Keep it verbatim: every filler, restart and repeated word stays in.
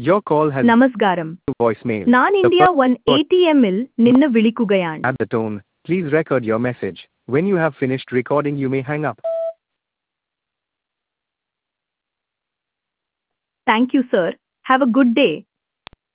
Your call has നമസ്കാരം. to voicemail. ഞാൻ The India person one A T എമ്മിൽ നിന്ന് വിളിക്കുകയാണ്. at the tone, please record your message. When you have finished recording, you may hang up. Thank you, sir. Have a good day.